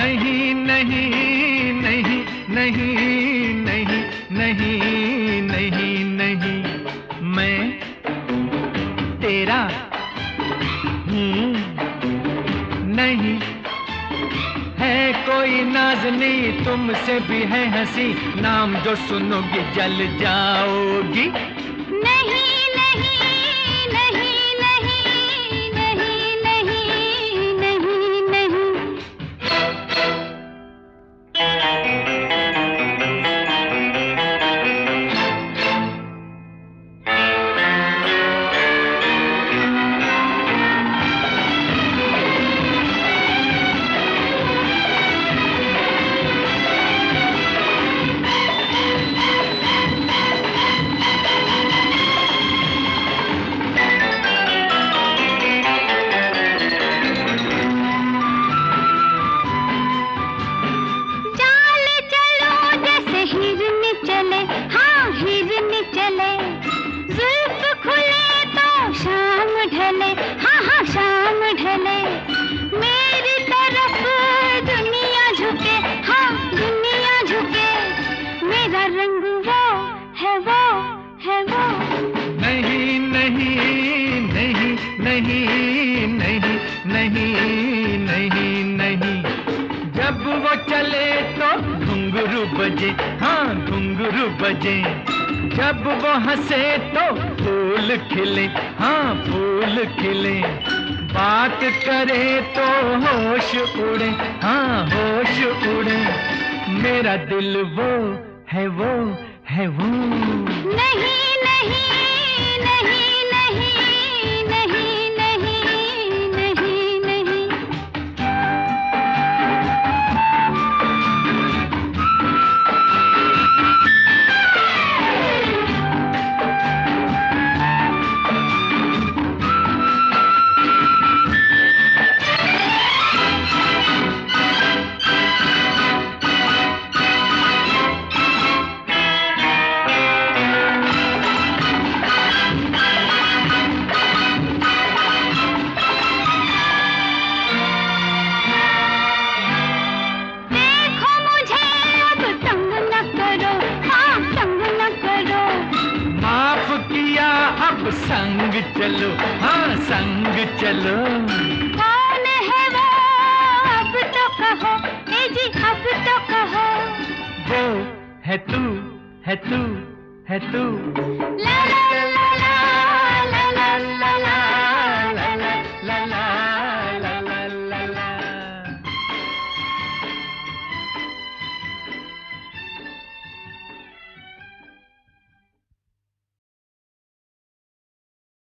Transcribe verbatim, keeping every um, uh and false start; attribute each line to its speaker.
Speaker 1: नहीं नहीं नहीं नहीं नहीं नहीं नहीं नहीं मैं तेरा हूँ नहीं। है कोई नाज़नी तुमसे भी है हंसी, नाम जो सुनोगी जल जाओगी।
Speaker 2: नहीं नहीं नहीं नहीं नहीं नहीं नहीं नहीं।
Speaker 1: नहीं नहीं नहीं नहीं नहीं। जब वो चले तो घुंघरू बजे, हाँ घुंघरू बजे। जब वो हंसे तो फूल खिले, हाँ फूल खिले। बात करे तो होश उड़े, हाँ होश उड़े। मेरा दिल वो है वो है वो।
Speaker 2: नहीं नहीं नहीं नहीं नहीं नहीं नहीं नहीं।
Speaker 1: संग चलो, हाँ संग चलो।
Speaker 2: कौन है वो अब तो कहो, ए जी अब तो कहो।
Speaker 1: वो है तू है तू है तू।
Speaker 2: ला ला